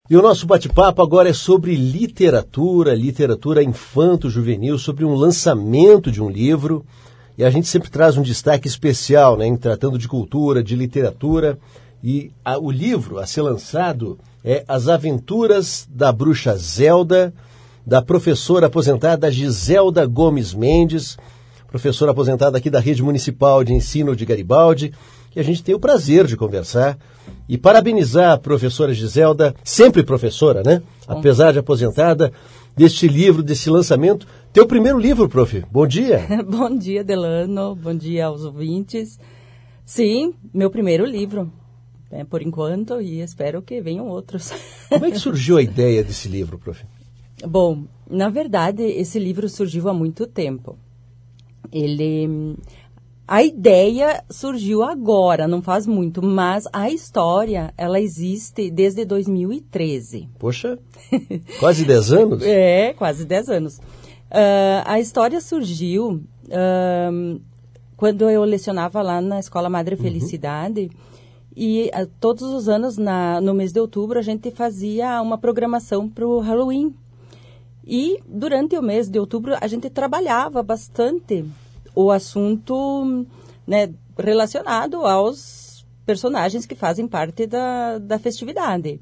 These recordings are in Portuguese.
E o nosso bate-papo agora é sobre literatura infanto-juvenil, sobre um lançamento de um livro. E a gente sempre traz um destaque especial, né, em tratando de cultura, de literatura. E o livro a ser lançado é As Aventuras da Bruxa Zelda, da professora aposentada Giselda Gomes Mendes, professora aposentada aqui da Rede Municipal de Ensino de Garibaldi, que a gente tem o prazer de conversar e parabenizar a professora Giselda, sempre professora, né? Apesar de aposentada, deste livro, desse lançamento. Teu primeiro livro, prof. Bom dia. Bom dia, Delano. Bom dia aos ouvintes. Sim, meu primeiro livro, por enquanto, e espero que venham outros. Como é que surgiu a ideia desse livro, prof? Bom, na verdade, esse livro surgiu há muito tempo. A ideia surgiu agora, não faz muito, mas a história, ela existe desde 2013. Poxa, quase 10 anos? É, quase 10 anos. A história surgiu quando eu lecionava lá na Escola Madre Felicidade, e todos os anos, no mês de outubro, a gente fazia uma programação para o Halloween. E durante o mês de outubro, a gente trabalhava bastante o assunto, né, relacionado aos personagens que fazem parte da festividade.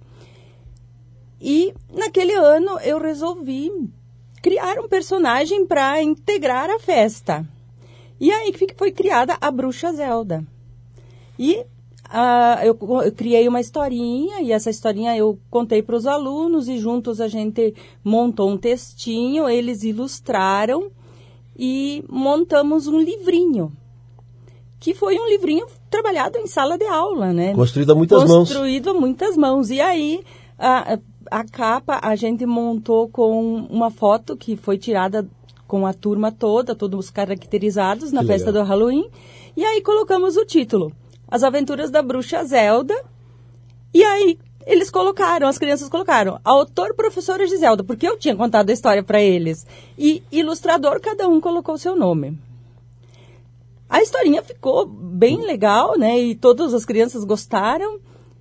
E naquele ano eu resolvi criar um personagem para integrar a festa. E aí foi criada a Bruxa Zelda. E eu criei uma historinha, e essa historinha eu contei para os alunos, e juntos a gente montou um textinho, eles ilustraram, e montamos um livrinho, que foi um livrinho trabalhado em sala de aula, né? Construído a muitas mãos. Construído a muitas mãos. E aí, a capa a gente montou com uma foto que foi tirada com a turma toda, todos caracterizados na festa do Halloween. E aí colocamos o título, As Aventuras da Bruxa Zelda. E aí as crianças colocaram, autor, professora Giselda, porque eu tinha contado a história para eles. E ilustrador, cada um colocou o seu nome. A historinha ficou bem legal, né? E todas as crianças gostaram.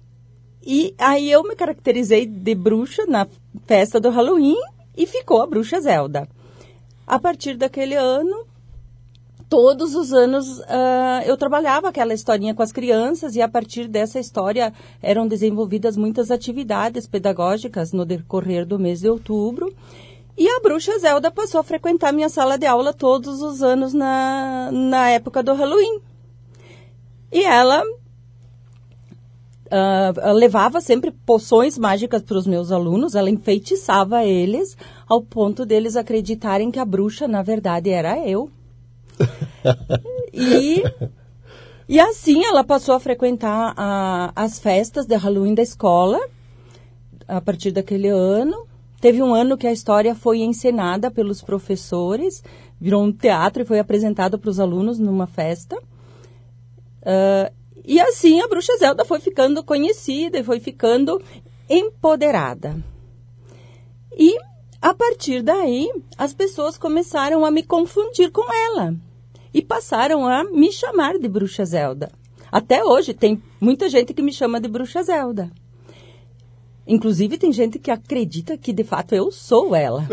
E aí eu me caracterizei de bruxa na festa do Halloween e ficou a Bruxa Zelda. A partir daquele ano, todos os anos eu trabalhava aquela historinha com as crianças, e a partir dessa história eram desenvolvidas muitas atividades pedagógicas no decorrer do mês de outubro. E a Bruxa Zelda passou a frequentar minha sala de aula todos os anos na época do Halloween. E ela levava sempre poções mágicas para os meus alunos, ela enfeitiçava eles ao ponto deles acreditarem que a bruxa, na verdade, era eu. E assim ela passou a frequentar as festas de Halloween da escola a partir daquele ano. Teve um ano que a história foi encenada pelos professores, virou um teatro e foi apresentado para os alunos numa festa. E assim a Bruxa Zelda foi ficando conhecida e foi ficando empoderada. E a partir daí, as pessoas começaram a me confundir com ela e passaram a me chamar de Bruxa Zelda. Até hoje tem muita gente que me chama de Bruxa Zelda. Inclusive tem gente que acredita que de fato eu sou ela.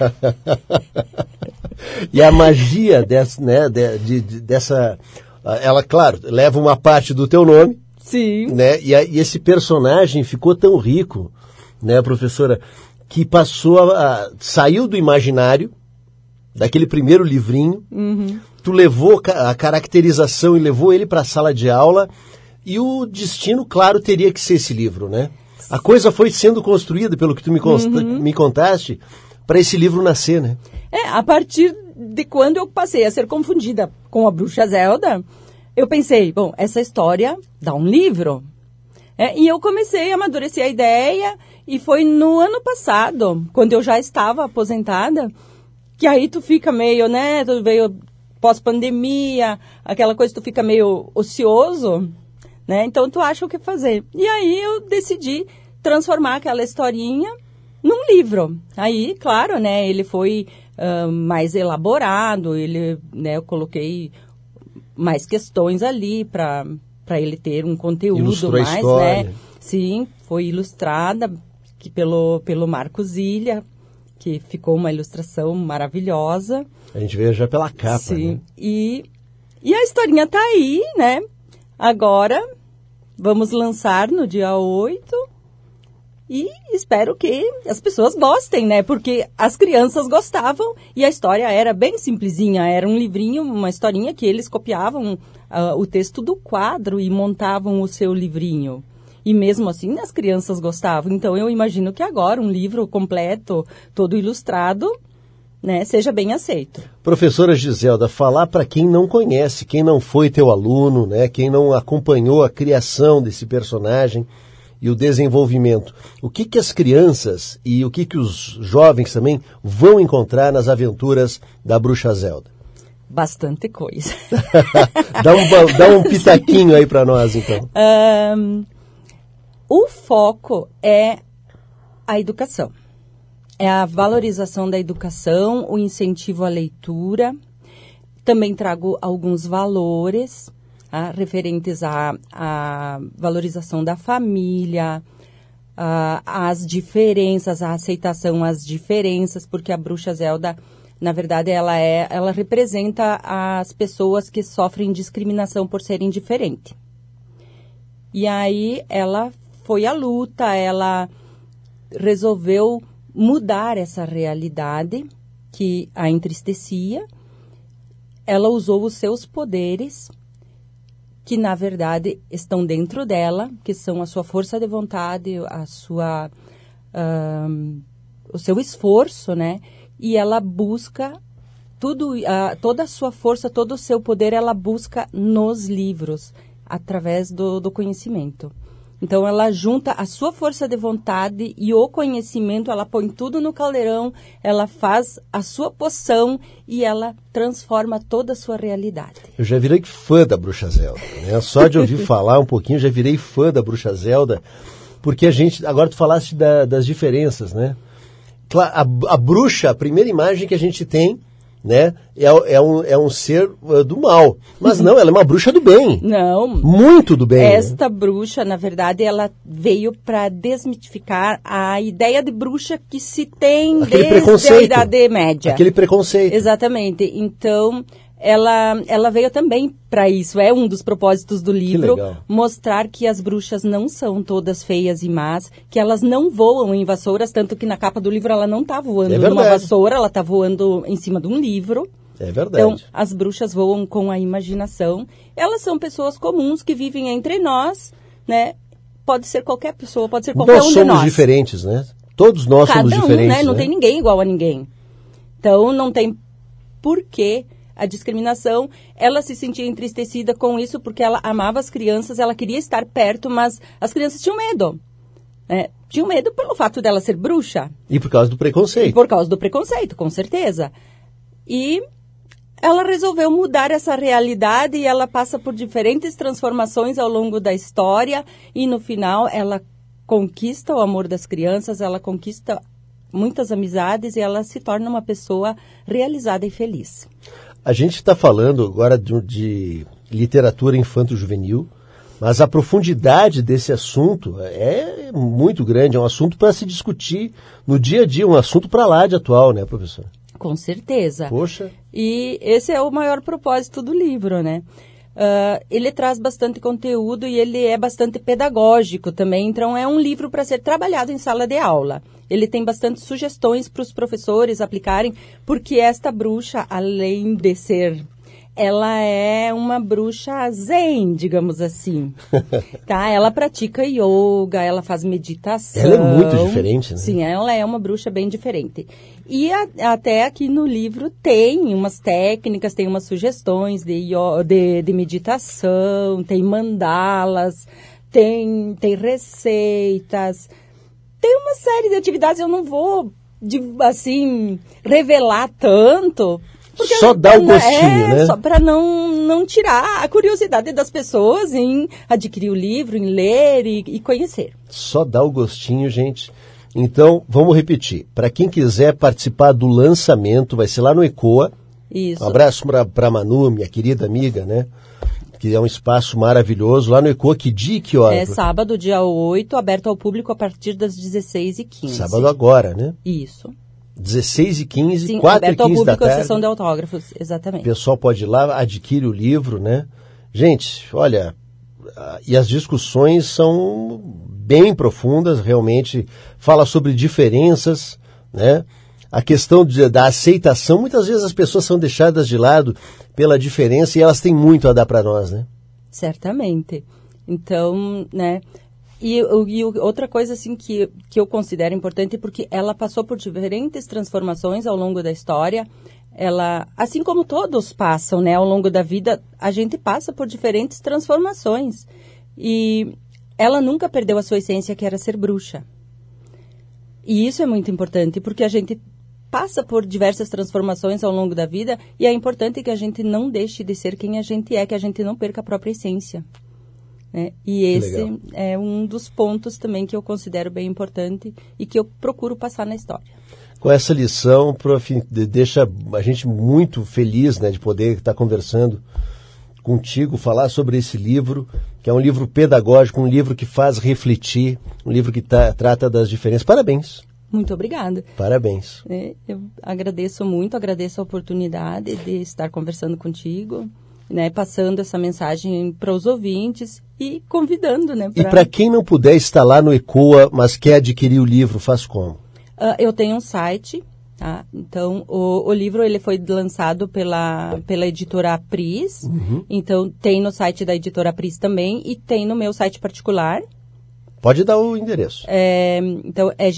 E a magia dessa, né, dessa, ela, claro, leva uma parte do teu nome. Sim. Né, e esse personagem ficou tão rico, né, professora, que saiu do imaginário, daquele primeiro livrinho, tu levou a caracterização e levou ele para a sala de aula, e o destino, claro, teria que ser esse livro, né? A coisa foi sendo construída, pelo que tu me contaste, para esse livro nascer, né? A partir de quando eu passei a ser confundida com a Bruxa Zelda, eu pensei, bom, essa história dá um livro. E eu comecei a amadurecer a ideia, e foi no ano passado, quando eu já estava aposentada, que aí tu fica meio, né, tu veio pós-pandemia, aquela coisa, tu fica meio ocioso, né, então tu acha o que fazer. E aí eu decidi transformar aquela historinha num livro. Aí, claro, né, ele foi mais elaborado, eu coloquei mais questões ali para ele ter um conteúdo. Ilustrou mais, a história. né? Sim, foi ilustrada, pelo Marcos Ilha, que ficou uma ilustração maravilhosa. A gente vê já pela capa, sim, né? E a historinha tá aí, né? Agora, vamos lançar no dia 8 e espero que as pessoas gostem, né? Porque as crianças gostavam e a história era bem simplesinha. Era um livrinho, uma historinha que eles copiavam o texto do quadro e montavam o seu livrinho. E mesmo assim, as crianças gostavam. Então, eu imagino que agora um livro completo, todo ilustrado, né, seja bem aceito. Professora Giselda, falar para quem não conhece, quem não foi teu aluno, né, quem não acompanhou a criação desse personagem e o desenvolvimento, o que as crianças e o que os jovens também vão encontrar nas aventuras da Bruxa Zelda? Bastante coisa. Dá um pitaquinho aí para nós, então. O foco é a educação. É a valorização da educação, o incentivo à leitura. Também trago alguns valores referentes à valorização da família, às diferenças, à aceitação às diferenças, porque a Bruxa Zelda, na verdade, ela representa as pessoas que sofrem discriminação por serem diferentes. E aí ela foi à luta, ela resolveu mudar essa realidade que a entristecia. Ela usou os seus poderes, que na verdade estão dentro dela, que são a sua força de vontade, o seu esforço, né? E ela busca toda a sua força, todo o seu poder, ela busca nos livros, através do conhecimento. Então, ela junta a sua força de vontade e o conhecimento, ela põe tudo no caldeirão, ela faz a sua poção e ela transforma toda a sua realidade. Eu já virei fã da Bruxa Zelda, né? Só de ouvir falar um pouquinho, já virei fã da Bruxa Zelda, porque agora tu falaste das diferenças, né? A bruxa, a primeira imagem que a gente tem, né, é um ser do mal. Mas não, ela é uma bruxa do bem. Não. Muito do bem. Esta bruxa, na verdade, ela veio para desmitificar a ideia de bruxa que se tem desde a Idade Média. Aquele preconceito. Exatamente. Então, ela veio também para isso. É um dos propósitos do livro, mostrar que as bruxas não são todas feias e más, que elas não voam em vassouras, tanto que na capa do livro ela não está voando numa vassoura, ela está voando em cima de um livro. É verdade. Então, as bruxas voam com a imaginação. Elas são pessoas comuns que vivem entre nós, né? Pode ser qualquer pessoa, pode ser qualquer um de nós. Nós somos diferentes, né? Todos nós somos diferentes. Né? Não tem ninguém igual a ninguém. Então, não tem porquê a discriminação. Ela se sentia entristecida com isso porque ela amava as crianças, ela queria estar perto, mas as crianças tinham medo. Tinham medo pelo fato dela ser bruxa. E por causa do preconceito. E por causa do preconceito, com certeza. E ela resolveu mudar essa realidade e ela passa por diferentes transformações ao longo da história e no final ela conquista o amor das crianças, ela conquista muitas amizades e ela se torna uma pessoa realizada e feliz. A gente está falando agora de literatura infanto-juvenil, mas a profundidade desse assunto é muito grande, é um assunto para se discutir no dia a dia, um assunto para lá de atual, né, professora? Com certeza. Poxa. E esse é o maior propósito do livro, né? Ele traz bastante conteúdo e ele é bastante pedagógico também, então é um livro para ser trabalhado em sala de aula. Ele tem bastante sugestões para os professores aplicarem, porque esta bruxa, além de ser... Ela é uma bruxa zen, digamos assim. Tá? Ela pratica yoga, ela faz meditação. Ela é muito diferente, né? Sim, ela é uma bruxa bem diferente. E até aqui no livro tem umas técnicas, tem umas sugestões de meditação, tem mandalas, tem receitas. Tem uma série de atividades, eu não vou, revelar tanto... Porque só dá o gostinho, né? Só para não tirar a curiosidade das pessoas em adquirir o livro, em ler e conhecer. Só dá o gostinho, gente. Então, vamos repetir. Para quem quiser participar do lançamento, vai ser lá no ECOA. Isso. Um abraço para a Manu, minha querida amiga, né? que é um espaço maravilhoso, lá no ECOA, que dia e que hora? É sábado, dia 8, aberto ao público a partir das 16h15. Sábado agora, né? Isso. 16h15, Sim, 4h15 aberto ao público da tarde. a sessão de autógrafos, exatamente. O pessoal pode ir lá, adquire o livro, né? Gente, olha, e as discussões são bem profundas, realmente, fala sobre diferenças, né? A questão da aceitação, muitas vezes as pessoas são deixadas de lado pela diferença e elas têm muito a dar para nós, né? Certamente. Então, né? E outra coisa assim que eu considero importante, porque ela passou por diferentes transformações ao longo da história. Ela, assim como todos passam, né, ao longo da vida, a gente passa por diferentes transformações. E ela nunca perdeu a sua essência, que era ser bruxa. E isso é muito importante, porque a gente passa por diversas transformações ao longo da vida e é importante que a gente não deixe de ser quem a gente é, que a gente não perca a própria essência. Né? E esse é um dos pontos também que eu considero bem importante e que eu procuro passar na história. Com essa lição, prof, deixa a gente muito feliz, né, de poder estar conversando contigo, falar sobre esse livro, que é um livro pedagógico, um livro que faz refletir, um livro que trata das diferenças. Parabéns. Muito obrigada. Parabéns. Eu agradeço muito, agradeço a oportunidade de estar conversando contigo, né, passando essa mensagem para os ouvintes e convidando, né? E para quem não puder estar lá no ECOA, mas quer adquirir o livro, faz como? Eu tenho um site, tá? Então o livro ele foi lançado pela editora Apris, então tem no site da editora Apris também e tem no meu site particular. Pode dar o endereço. Então é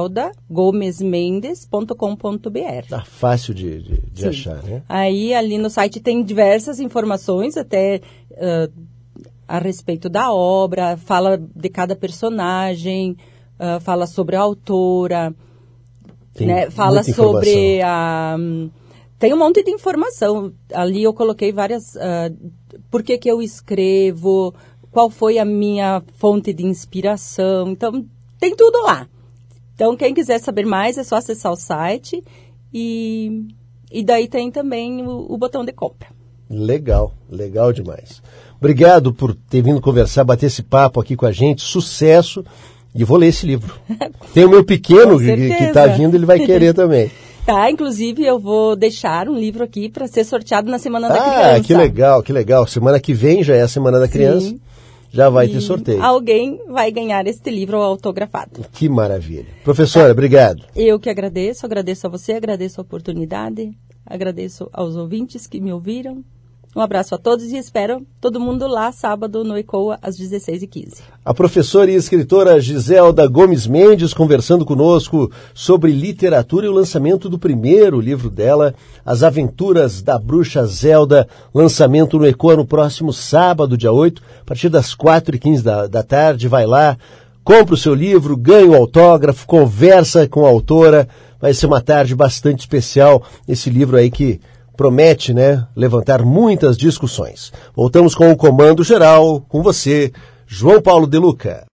giseldagomesmendes.com.br. Tá fácil de achar, né? Aí ali no site tem diversas informações, até a respeito da obra, fala de cada personagem, fala sobre a autora, né? Fala sobre tem um monte de informação. Ali eu coloquei várias... por que eu escrevo... Qual foi a minha fonte de inspiração? Então, tem tudo lá. Então, quem quiser saber mais, é só acessar o site e daí tem também o botão de compra. Legal, legal demais. Obrigado por ter vindo conversar, bater esse papo aqui com a gente. Sucesso! E vou ler esse livro. Tem o meu pequeno que está vindo, ele vai querer também. Tá, inclusive eu vou deixar um livro aqui para ser sorteado na Semana da Criança. Ah, que legal, que legal. Semana que vem já é a Semana da Criança. Sim. Já vai ter sorteio. Alguém vai ganhar este livro autografado. Que maravilha. Professora, obrigado. Eu que agradeço a você, agradeço a oportunidade, agradeço aos ouvintes que me ouviram. Um abraço a todos e espero todo mundo lá sábado no ECOA às 16h15. A professora e escritora Giselda Gomes Mendes conversando conosco sobre literatura e o lançamento do primeiro livro dela, As Aventuras da Bruxa Zelda, lançamento no ECOA no próximo sábado, dia 8, a partir das 4h15 da tarde. Vai lá, compra o seu livro, ganha o autógrafo, conversa com a autora. Vai ser uma tarde bastante especial, esse livro aí que promete, né, levantar muitas discussões. Voltamos com o Comando Geral, com você, João Paulo De Luca.